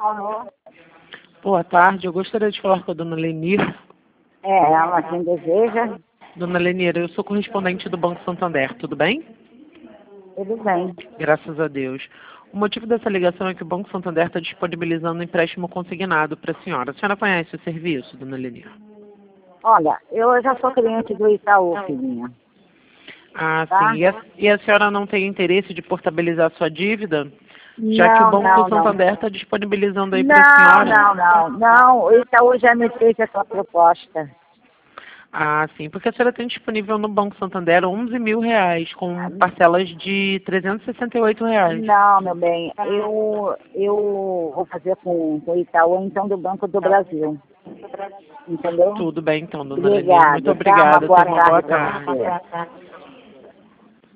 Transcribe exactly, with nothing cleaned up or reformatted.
Alô? Boa tarde, eu gostaria de falar com a dona Lenir. É, ela quem deseja. Dona Lenir, eu sou correspondente do Banco Santander, tudo bem? Tudo bem. Graças a Deus. O motivo dessa ligação é que o Banco Santander está disponibilizando um empréstimo consignado para a senhora. A senhora conhece o serviço, dona Lenir? Olha, eu já sou cliente do Itaú, filhinha. Ah, Tá? sim. E a, e a senhora não tem interesse de portabilizar sua dívida? Já que o Não, Banco não, não. Santander está disponibilizando aí para a Não, senhora. não, não. Não, o Itaú já me fez essa proposta. Ah, sim, porque a senhora tem disponível no Banco Santander onze mil reais, com parcelas de trezentos e sessenta e oito reais. Não, meu bem, eu, eu vou fazer com, com o Itaú, então, do Banco do Brasil. Entendeu? Tudo bem, então, dona Lenir. Obrigada, Muito tá? Uma obrigada. boa Tenha uma boa tarde pra tarde. você.